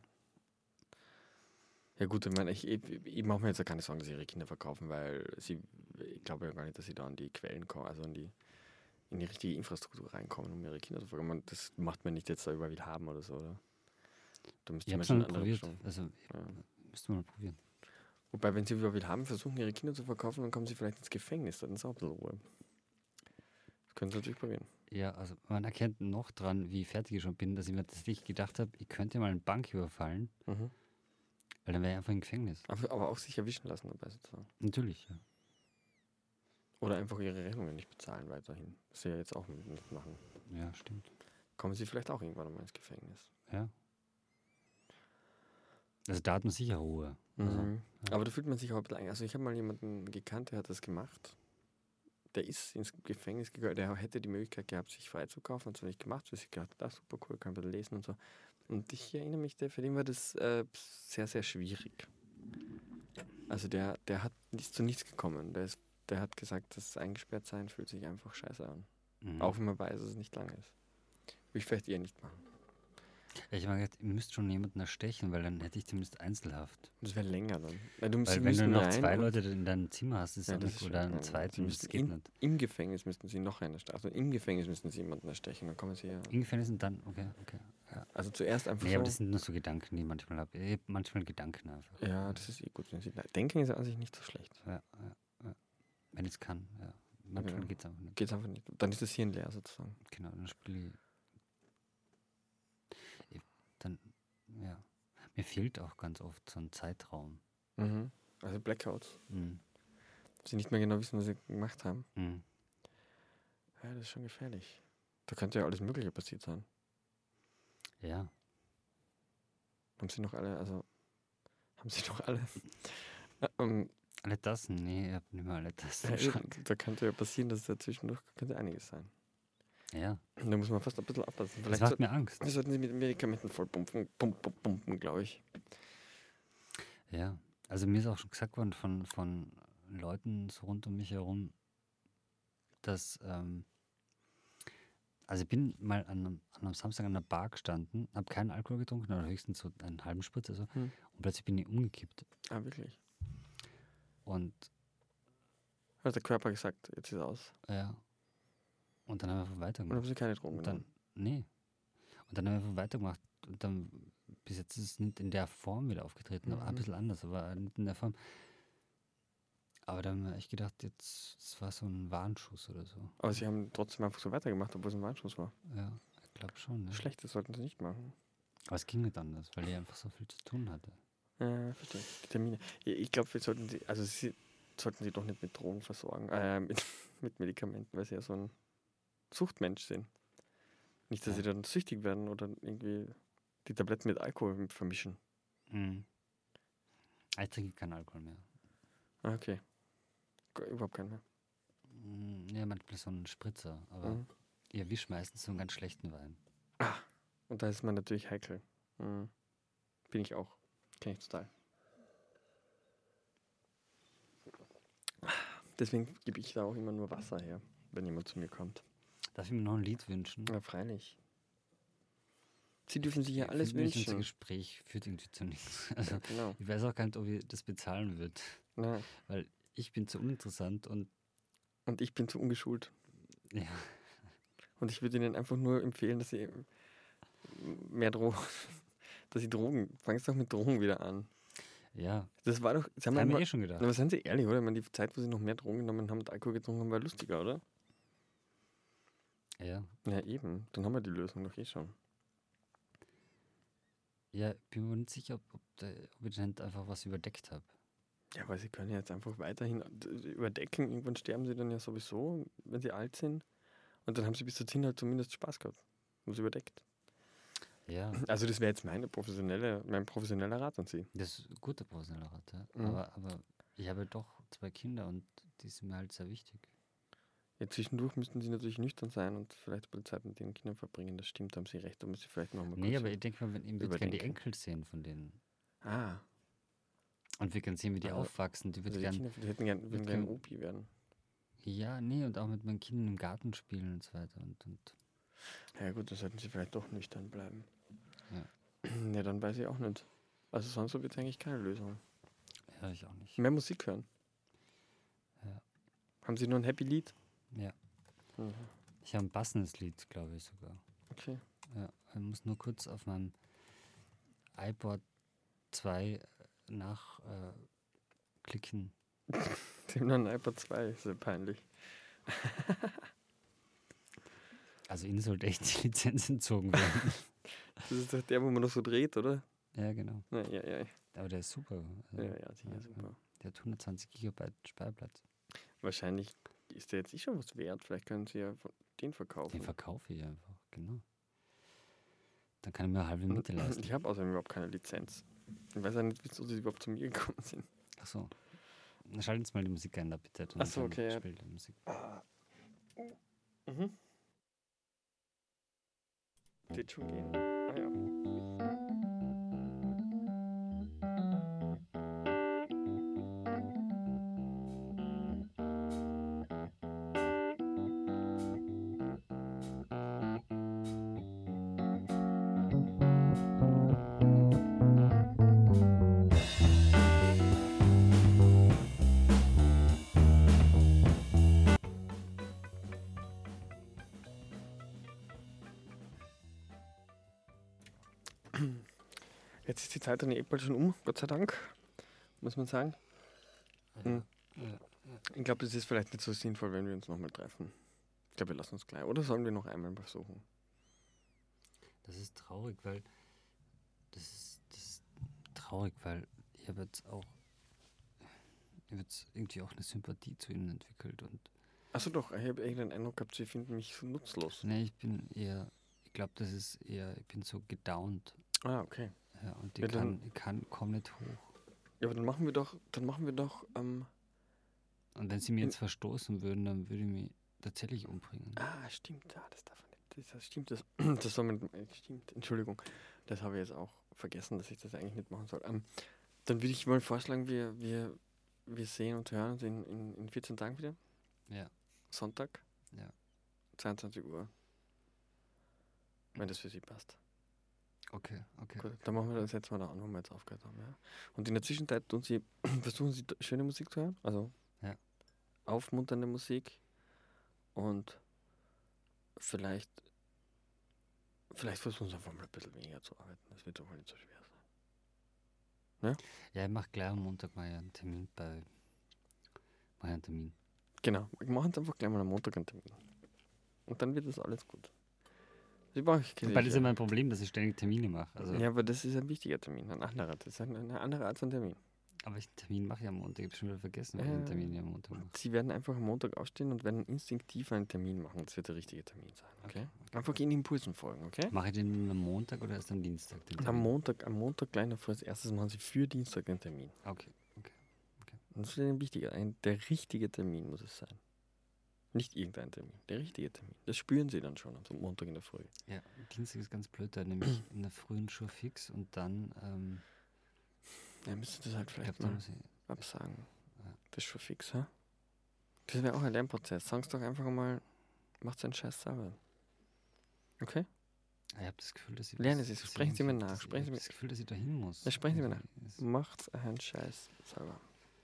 Ja gut, ich meine, ich, ich, ich mache mir jetzt ja keine Sorgen, dass sie ihre Kinder verkaufen, weil sie, ich glaube ja gar nicht, dass sie da an die Quellen kommen, also an die, in die richtige Infrastruktur reinkommen, um ihre Kinder zu verkaufen. Man, das macht man nicht jetzt da überall haben oder so, oder? Da müsste Ich man habe es schon mal andere probiert. Bestimmungen- Also, Ja. müsste mal probieren. Wobei, wenn sie überall haben, versuchen ihre Kinder zu verkaufen, dann kommen sie vielleicht ins Gefängnis, dann ist auch ein bisschen Ruhe. Das können sie natürlich probieren. Ja, also man erkennt noch dran, wie fertig ich schon bin, dass ich mir tatsächlich gedacht habe, ich könnte mal eine Bank überfallen, Mhm. weil dann wäre ich einfach im Gefängnis. Aber, aber auch sich erwischen lassen dabei sozusagen. Natürlich, ja. Oder einfach ihre Rechnungen nicht bezahlen weiterhin. Was sie ja jetzt auch nicht machen. Ja, stimmt. Kommen sie vielleicht auch irgendwann mal ins Gefängnis. Ja. Also da hat man sicher Ruhe. Also, Mhm. ja. Aber da fühlt man sich auch ein bisschen ein. Also ich habe mal jemanden gekannt, der hat das gemacht. Der ist ins Gefängnis gegangen, der hätte die Möglichkeit gehabt, sich freizukaufen, hat es nicht gemacht, weil ich gedacht, das ist super cool, kann ein bisschen lesen und so. Und ich erinnere mich, der, für den war das äh, sehr, sehr schwierig. Also der, der hat nicht zu nichts gekommen. Der, ist, der hat gesagt, das Eingesperrtsein fühlt sich einfach scheiße an. Mhm. Auch wenn man weiß, dass es nicht lang ist. Würde ich vielleicht eher nicht machen. Ich habe mir gedacht, ihr müsst schon jemanden erstechen, weil dann hätte ich zumindest Einzelhaft. Das wäre länger dann. Weil, du, Weil sie wenn du müssten noch rein zwei und- Leute in deinem Zimmer hast, ist Ja, auch das nicht, ist oder schon- einen nein, sie zweiten, das müssten geht in- nicht. Im Gefängnis müssten sie noch einen erstechen. Also im Gefängnis müssten sie jemanden erstechen, dann kommen sie ja. Im Gefängnis und dann, okay, okay. Ja. Also zuerst einfach Nee, so. aber das sind nur so Gedanken, die ich manchmal habe. Ich habe manchmal Gedanken einfach. Ja, das ist eh gut. Wenn sie denken, ist an sich nicht so schlecht. Ja, ja, ja. Wenn ich es kann, ja. Manchmal Ja. geht es einfach nicht. Geht's einfach nicht. Dann ist das Hirn leer sozusagen. Genau, dann spiele ich. ich. Dann, ja. Mir fehlt auch ganz oft so ein Zeitraum. Mhm. Also Blackouts. Mhm. Sie nicht mehr genau wissen, was sie gemacht haben. Mhm. Ja, das ist schon gefährlich. Da könnte ja alles Mögliche passiert sein. Ja. Haben sie noch alle, also haben sie noch alle. ähm, Alle Tassen? Nee, ich habe nicht mehr alle Tassen ja, im Schrank. da könnte ja passieren, dass dazwischendurch könnte einiges sein. Ja. Da muss man fast ein bisschen aufpassen. Das Vielleicht macht sollten, mir Angst. sollten sie mit Medikamenten voll pumpen, pumpen, pumpen glaube ich. Ja. Also mir ist auch schon gesagt worden von, von Leuten so rund um mich herum, dass, ähm, also ich bin mal an einem, an einem Samstag an der Bar gestanden, habe keinen Alkohol getrunken, oder höchstens so einen halben Spritz oder so, Hm. und plötzlich bin ich umgekippt. Ah, wirklich? Und Hat der Körper gesagt, jetzt ist aus. ja, und dann haben wir einfach Und weitergemacht. haben sie keine Drogen Und dann, genommen. nee. Und dann haben wir einfach weitergemacht. Und dann, bis jetzt ist es nicht in der Form wieder aufgetreten, aber ein Mhm. bisschen anders, aber nicht in der Form. Aber dann haben wir echt gedacht, jetzt, das war so ein Warnschuss oder so. Aber sie haben trotzdem einfach so weitergemacht, obwohl es ein Warnschuss war. Ja, ich glaube schon. Ja. Schlecht, das sollten sie nicht machen. Aber es ging nicht anders, weil ich einfach so viel zu tun hatte. Ja, verstehe. Die Termine. Ja, ich glaube, wir sollten sie, also sie sollten sie doch nicht mit Drogen versorgen, äh, mit, mit Medikamenten, weil sie ja so ein Suchtmensch sind. Nicht, dass Ja. sie dann süchtig werden oder irgendwie die Tabletten mit Alkohol vermischen. Mhm. Ich trinke keinen Alkohol mehr. Ah, okay. G- Überhaupt keinen mehr. Mm, Ja, manchmal so einen Spritzer, aber Mhm. ich erwische meistens so einen ganz schlechten Wein. Und da ist man natürlich heikel. Mhm. Bin ich auch. Kenn ich total. Deswegen gebe ich da auch immer nur Wasser her, wenn jemand zu mir kommt. Darf ich mir noch ein Lied wünschen? Ja, freilich. Sie dürfen sich ja Ich alles finde nämlich, unser wünschen. Gespräch führt irgendwie zu nichts. Also, Ja, genau. ich weiß auch gar nicht, ob ich das bezahlen würde. Nein. Weil ich bin zu uninteressant und Und ich bin zu ungeschult. ja, Und ich würde Ihnen einfach nur empfehlen, dass Sie mehr Drogen, dass Sie Drogen, fangen Sie doch mit Drogen wieder an. ja, Das war doch, Sie das haben haben wir einmal, eh schon gedacht. aber seien Sie ehrlich, oder? Ich meine, die Zeit, wo Sie noch mehr Drogen genommen haben und Alkohol getrunken haben, war lustiger, oder? Ja, Ja, eben. Dann haben wir die Lösung doch eh schon. ja, bin mir nicht sicher, ob, ob, der, ob ich nicht einfach was überdeckt habe. Ja, weil Sie können ja jetzt einfach weiterhin überdecken. Irgendwann sterben Sie dann ja sowieso, wenn Sie alt sind. Und dann haben Sie bis dahin halt zumindest Spaß gehabt. Haben Sie überdeckt. Ja, Also das wäre jetzt meine professionelle, mein professioneller Rat an Sie. das ist ein guter professioneller Rat, ja. Mhm. Aber, aber ich habe doch zwei Kinder und die sind mir halt sehr wichtig. Ja, zwischendurch müssten Sie natürlich nüchtern sein und vielleicht ein bisschen Zeit mit den Kindern verbringen. Das stimmt, da haben Sie recht. Da muss ich vielleicht noch mal Nee, kurz aber ich denke mal, wenn ich würde gerne die überdenken. Enkel sehen von denen. Ah, Und wir können sehen, wie die Also- aufwachsen. Die also würde die gerne, Kinder die hätten gern, würden würd gerne gern- Opi werden. ja, nee, und auch mit meinen Kindern im Garten spielen und so weiter. Und, und Ja gut, dann sollten Sie vielleicht doch nüchtern bleiben. Ja. Ja, dann weiß ich auch nicht. Also sonst wird es eigentlich keine Lösung. ja, ich auch nicht. Mehr Musik hören. Ja. Haben Sie nur ein Happy Lied? Ja. Mhm. Ich habe ein passendes Lied, glaube ich sogar. Okay. Ja, ich muss nur kurz auf meinem iPod zwei nachklicken. Äh, klicken. Sie haben noch ein iPod zwei, ist ja peinlich. Also ihnen sollte echt die Lizenz entzogen werden. Das ist doch der, wo man noch so dreht, oder? Ja, genau. Ja, ja, ja. Aber der ist super. Also, Ja, ja, sicher, ja, super. Der hat hundertzwanzig Gigabyte Speicherplatz. Wahrscheinlich ist der jetzt eh schon was wert. Vielleicht können Sie ja von- den verkaufen. Den verkaufe ich einfach, genau. Dann kann ich mir eine halbe Miete leisten. Ich habe außerdem überhaupt keine Lizenz. Ich weiß ja nicht, wieso Sie überhaupt zu mir gekommen sind. Achso. Dann schalten Sie mal die Musik ein, da bitte. Und Ach so, dann okay, ja. spielt die Musik. Mhm. Wird schon gehen. Ah ja. Jetzt ist die Zeit dann eh bald schon um, Gott sei Dank, muss man sagen. Mhm. Ja. Ich glaube, es ist vielleicht nicht so sinnvoll, wenn wir uns nochmal treffen. Ich glaube, wir lassen uns gleich. Oder sollen wir noch einmal versuchen? Das ist traurig, weil das ist, das ist traurig, weil ich habe jetzt auch ich habe jetzt irgendwie auch eine Sympathie zu ihnen entwickelt und Achso doch, ich habe echt den Eindruck gehabt, Sie finden mich so nutzlos. nee, ich bin eher, ich glaube, das ist eher, ich bin so gedownt. Ah, okay. Ja, und ich Ja, dann- kann, ich kann, komm nicht hoch. Ja, aber dann machen wir doch, dann machen wir doch, ähm, Und wenn sie mir In- jetzt verstoßen würden, dann würde ich mich tatsächlich umbringen. ah, stimmt, ja, das darf man nicht. Das, das stimmt, das, das soll man, äh, stimmt, Entschuldigung, das habe ich jetzt auch vergessen, dass ich das eigentlich nicht machen soll. Ähm, dann würde ich mal vorschlagen, wir, wir, wir sehen und hören uns in, in, in vierzehn Tagen wieder. Ja, Sonntag. Ja. zweiundzwanzig Uhr. Wenn das für Sie passt. okay, okay. Gut, dann machen wir das jetzt mal da an, wo wir jetzt aufgehört haben. Ja? Und in der Zwischenzeit tun Sie, versuchen Sie d- schöne Musik zu hören, also Ja. aufmunternde Musik und vielleicht, vielleicht versuchen Sie einfach mal ein bisschen weniger zu arbeiten. Das wird doch mal nicht so schwer sein. Ja, ich mache gleich am Montag mal einen Termin bei. Mal einen Termin. Genau, wir machen es einfach gleich mal am Montag einen Termin. Und dann wird das alles gut. Sie brauchen keine Weil das ist ja mein Problem, dass ich ständig Termine mache. Also, Ja, aber das ist ein wichtiger Termin, ein anderer. Das ist ein- eine andere Art von Termin. Aber ich einen Termin mache ich am Montag. Ich habe schon wieder vergessen, welchen Äh, Termin ich am Montag mache. Sie werden einfach am Montag aufstehen und werden instinktiv einen Termin machen. Das wird der richtige Termin sein, okay? Okay, okay. Einfach Ihren Impulsen folgen, okay? Mache ich den am Montag oder erst am Dienstag? Den Und am Termin? Montag, am Montag gleich noch vor als erstes machen Sie für Dienstag den Termin. Okay. Und das ist ein wichtiger, ein, der richtige Termin muss es sein. Nicht irgendein Termin, der richtige Termin. Das spüren Sie dann schon am Montag in der Früh. Ja, Dienstag ist ganz blöd, da nämlich in der frühen Schuhe fix und dann, ähm, Dann müssen Sie das halt ich vielleicht glaube, da mal muss ich, absagen. Ja. Das ist schon fix, ha? Das wäre auch ein Lernprozess. Sag's doch einfach mal, macht seinen Scheiß selber. Okay? Ich habe das Gefühl, dass ich... Lernen Sie es, dass ich sprechen Sie mir irgendwie- nach, dass ich- sprechen Sie Ich mir- habe das Gefühl, dass ich da hin muss. Ja, sprechen Sie mir nach. Irgendwie. Es Macht einen Scheiß selber.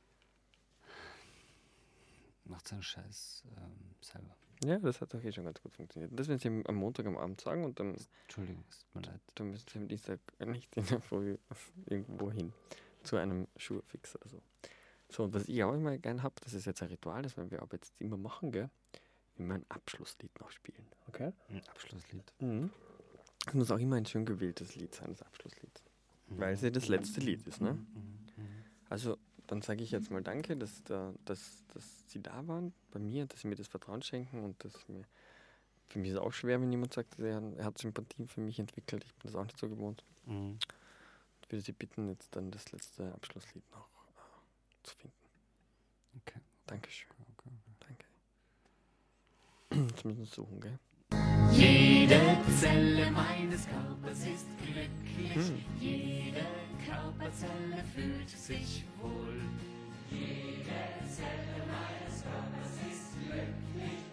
Macht seinen Scheiß ähm, selber. Ja, das hat doch eh schon ganz gut funktioniert. Das werden Sie am- am Montag am Abend sagen und dann, Entschuldigung, es tut mir leid. dann müssen Sie am Dienstag nicht in der Früh irgendwo hin. Zu einem Schuhfix oder so. So, und was ich auch immer gern habe, das ist jetzt ein Ritual, das werden wir aber jetzt immer machen, gell? Immer ein Abschlusslied noch spielen. Okay? Ein Abschlusslied. Mhm. Es muss auch immer ein schön gewähltes Lied sein, das Abschlusslied. Weil es ja das letzte Lied ist, ne? Mhm, mhm. Also, dann sage ich jetzt mal Danke, dass, da, dass, dass Sie da waren bei mir, dass Sie mir das Vertrauen schenken und dass mir, für mich ist es auch schwer, wenn jemand sagt, er, er hat Sympathie für mich entwickelt. Ich bin das auch nicht so gewohnt. Mhm. Ich würde Sie bitten, jetzt dann das letzte Abschlusslied noch äh, zu finden. Okay. Dankeschön. Okay, okay. Danke. Jetzt müssen wir suchen, gell? Jede Zelle meines Körpers ist glücklich, Hm. jede Körperzelle fühlt sich wohl. Jede Zelle meines Körpers ist glücklich,